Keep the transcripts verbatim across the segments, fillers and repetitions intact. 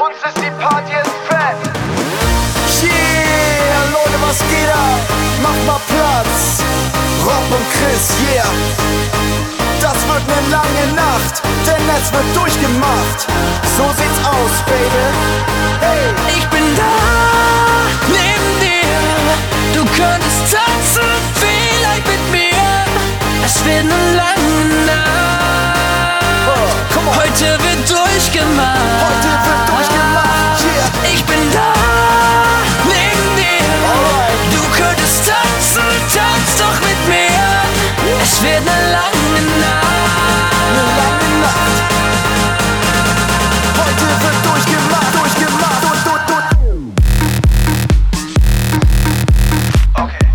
uns ist die Party ist fett. Yeah, Leute, was geht ab? Macht mal Platz. Rob und Chris, yeah. Das wird ne lange Nacht, denn es wird durchgemacht. So sieht's aus, Baby. Hey, ich bin da, neben dir. Du könntest tanzen, vielleicht mit mir. Es wird ne lange Nacht. oh, Heute wird durchgemacht. Heute wird durchgemacht, yeah. Ich bin da, neben dir. Alright. Du könntest tanzen, tanz doch mit mir. Es wird ne lange Nacht. Ne lange Nacht. Heute wird durchgemacht, durchgemacht, durch, durch, durch. Okay.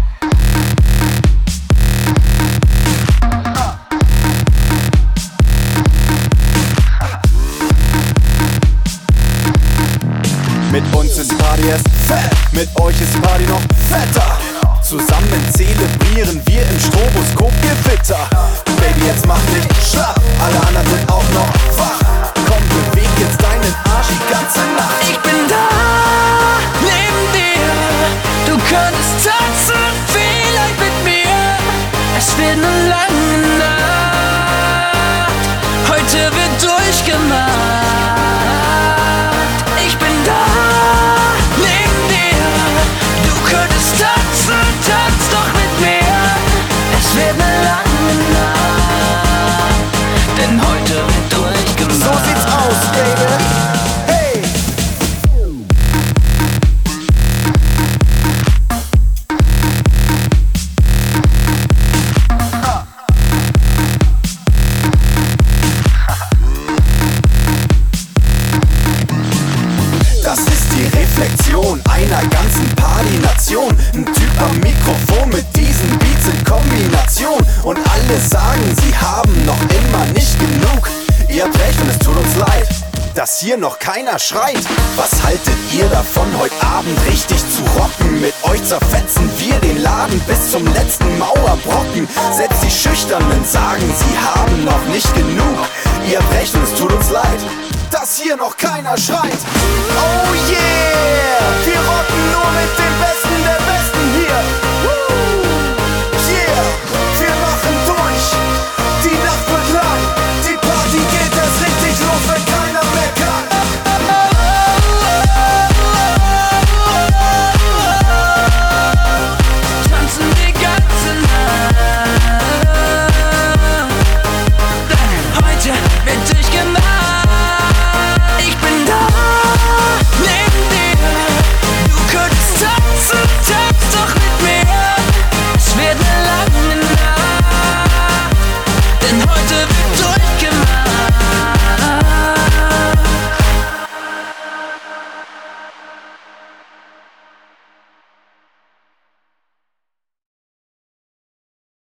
Mit uns ist die Party erst fett, mit euch ist die Party noch fetter. Zusammen zelebrieren wir im Stroboskop-Gewitter. Baby, jetzt mach nicht schlapp, alle anderen sind auch noch wach. Komm, beweg jetzt deinen Arsch die ganze Nacht. Ich bin da, neben dir. Du könntest tanzen, vielleicht mit mir. Es wird ne lange Nacht. Heute wird durchgemacht. Ich bin da, neben dir. Du könntest tanzen, tanz doch mit mir. Es wird ne lange Nacht. Denn heute wird durchgemacht. So sieht's aus, Baby. Hey! Das ist die Reflexion einer ganzen Party-Nation. Ein Typ am Mikrofon mit diesen Beats in Kombination. Und alle sagen, sie haben noch immer nicht genug. Ihr habt recht und es tut uns leid, dass hier noch keiner schreit. Was haltet ihr davon, heute Abend richtig zu rocken? Mit euch zerfetzen wir den Laden bis zum letzten Mauerbrocken. Selbst die Schüchternen sagen, sie haben noch nicht genug. Ihr habt recht und es tut uns leid, dass hier noch keiner schreit. Oh yeah, wir rocken nur mit dem Besten der Besten hier.